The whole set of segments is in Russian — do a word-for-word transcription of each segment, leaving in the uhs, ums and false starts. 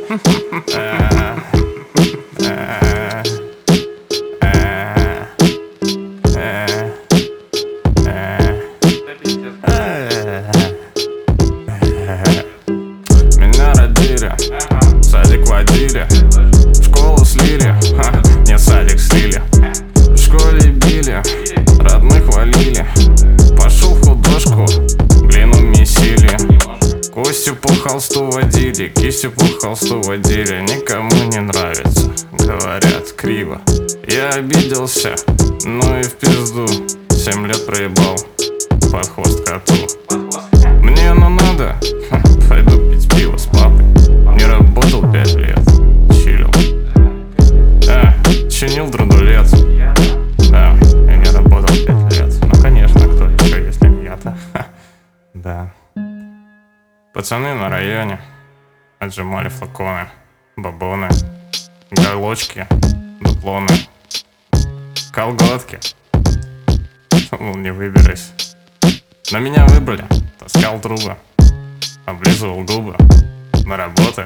Меня родили, в садик водили, в школу слили, не садик слили. В школе били, родных валили. Пошел в художку, глину месили. Костю по холсту водили, кистью по холсту водили. Никому не нравится, говорят криво. Я обиделся, ну и в пизду. Семь лет проебал под хвост коту. Мне оно надо, ха, пойду пить пиво с папой. Не работал пять лет, чилил. А, чинил драндулет. Да, и не работал пять лет. Ну конечно, кто еще, если не я-то. Да. Пацаны на районе отжимали флаконы, бабоны, голочки, дуплоны, колготки. Мол, не выберусь. Но меня выбрали, таскал трубы, облизывал губы на работы.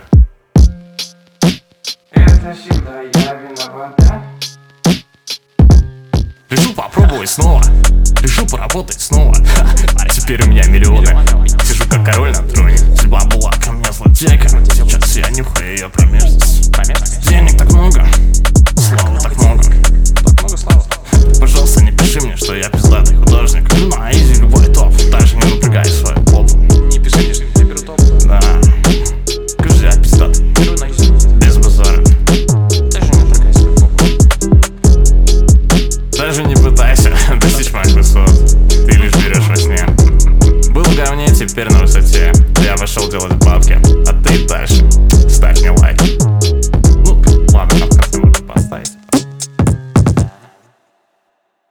Это всегда я виноват, да? Решил попробовать снова, решил поработать снова. А теперь у меня миллионы, сижу как король на троне. Судьба была ко мне злодейка, сейчас я нюхаю ее промежность. Денег так много, слава так много. Пожалуйста, не пиши мне, что я пиздатый художник. На изи любой топ, даже не напрягай свой